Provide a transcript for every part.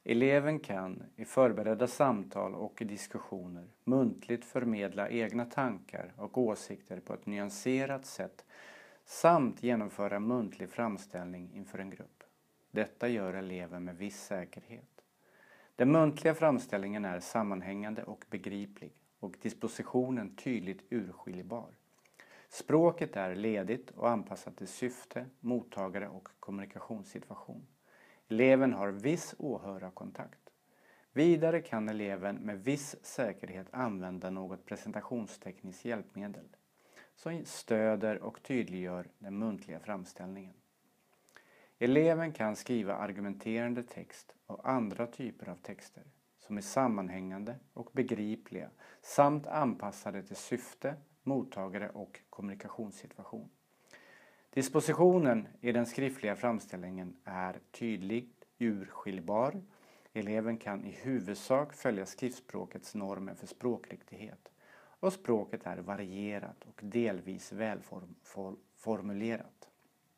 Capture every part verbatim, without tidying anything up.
Eleven kan i förberedda samtal och i diskussioner muntligt förmedla egna tankar och åsikter på ett nyanserat sätt samt genomföra muntlig framställning inför en grupp. Detta gör eleven med viss säkerhet. Den muntliga framställningen är sammanhängande och begriplig och dispositionen tydligt urskiljbar. Språket är ledigt och anpassat till syfte, mottagare och kommunikationssituation. Eleven har viss åhörarkontakt. Vidare kan eleven med viss säkerhet använda något presentationstekniskt hjälpmedel som stöder och tydliggör den muntliga framställningen. Eleven kan skriva argumenterande text och andra typer av texter som är sammanhängande och begripliga samt anpassade till syfte, mottagare och kommunikationssituation. Dispositionen i den skriftliga framställningen är tydligt urskiljbar. Eleven kan i huvudsak följa skriftspråkets normer för språkriktighet och språket är varierat och delvis välformulerat.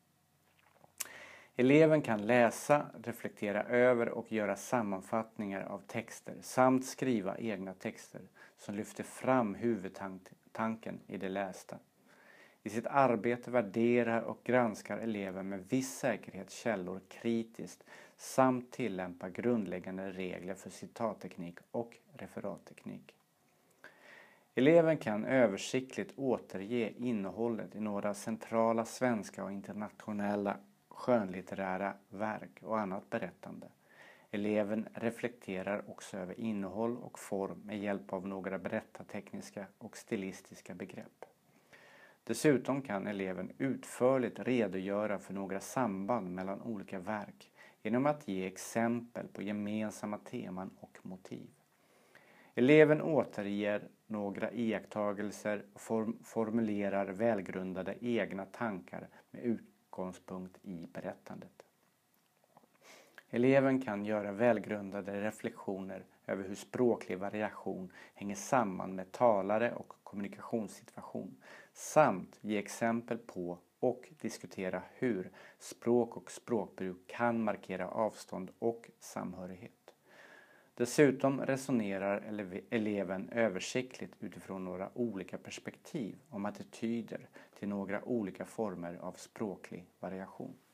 Eleven kan läsa, reflektera över och göra sammanfattningar av texter samt skriva egna texter som lyfter fram huvudtanken i det lästa. I sitt arbete värderar och granskar eleven med viss säkerhet källor kritiskt samt tillämpar grundläggande regler för citatteknik och referatteknik. Eleven kan översiktligt återge innehållet i några centrala svenska och internationella skönlitterära verk och annat berättande. Eleven reflekterar också över innehåll och form med hjälp av några berättartekniska och stilistiska begrepp. Dessutom kan eleven utförligt redogöra för några samband mellan olika verk genom att ge exempel på gemensamma teman och motiv. Eleven återger några iakttagelser och form- formulerar välgrundade egna tankar med utgångspunkt i berättandet. Eleven kan göra välgrundade reflektioner över hur språklig variation hänger samman med talare och kommunikationssituation samt ge exempel på och diskutera hur språk och språkbruk kan markera avstånd och samhörighet. Dessutom resonerar eleven översiktligt utifrån några olika perspektiv om attityder till några olika former av språklig variation.